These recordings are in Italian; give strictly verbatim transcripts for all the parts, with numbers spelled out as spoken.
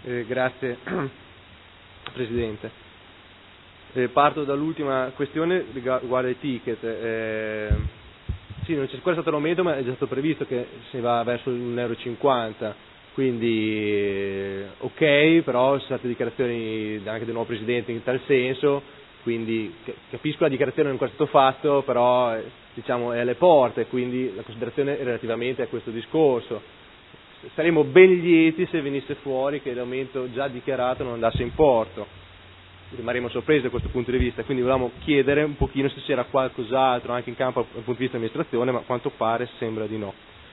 Eh, grazie Presidente. Eh, parto dall'ultima questione riguardo ai ticket. Eh, sì, non c'è ancora stato l'aumento, ma è già stato previsto che si va verso un euro e cinquanta, quindi eh, ok, però ci sono state dichiarazioni anche del nuovo Presidente in tal senso, quindi capisco la dichiarazione non è ancora stato fatto, però eh, diciamo è alle porte, quindi la considerazione è relativamente a questo discorso. Saremmo ben lieti se venisse fuori che l'aumento già dichiarato non andasse in porto, rimarremo sorpresi da questo punto di vista, quindi volevamo chiedere un pochino se c'era qualcos'altro anche in campo dal punto di vista dell'amministrazione, ma a quanto pare sembra di no.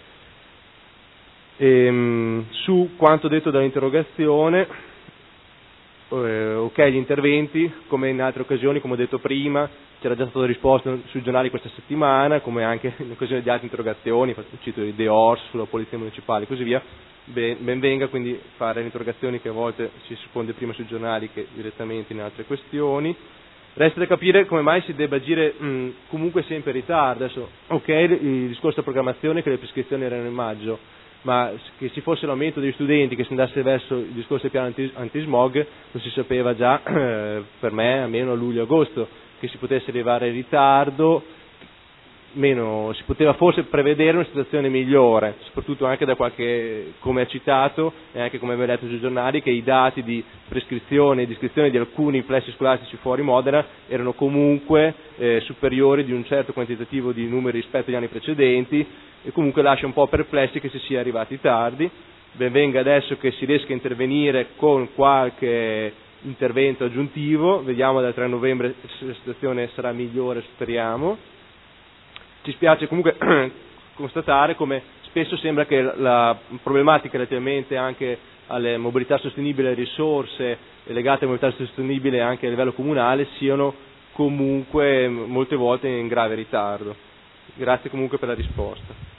Ehm, su quanto detto dall'interrogazione, eh, ok gli interventi, come in altre occasioni, come ho detto prima, c'era già stato risposto sui giornali questa settimana, come anche in occasione di altre interrogazioni, cito di De Ors sulla polizia municipale e così via. Ben, ben venga quindi fare le interrogazioni che a volte si risponde prima sui giornali che direttamente in altre questioni. Resta da capire come mai si debba agire mh, comunque sempre in ritardo. Adesso, ok, il discorso della programmazione che le prescrizioni erano in maggio, ma che ci fosse l'aumento degli studenti, che si andasse verso il discorso del piano anti, antismog, lo si sapeva già eh, per me almeno a luglio-agosto, che si potesse arrivare in ritardo, meno si poteva forse prevedere una situazione migliore, soprattutto anche da qualche, come ha citato e anche come abbiamo letto sui giornali, che i dati di prescrizione e di iscrizione di alcuni plessi scolastici fuori Modena erano comunque eh, superiori di un certo quantitativo di numeri rispetto agli anni precedenti, e comunque lascia un po' perplessi che si sia arrivati tardi. Ben venga adesso che si riesca a intervenire con qualche intervento aggiuntivo, vediamo dal tre novembre se la situazione sarà migliore, speriamo. Ci spiace comunque constatare come spesso sembra che la problematica relativamente anche alle mobilità sostenibili, alle risorse legate alla mobilità sostenibile anche a livello comunale siano comunque molte volte in grave ritardo. Grazie comunque per la risposta.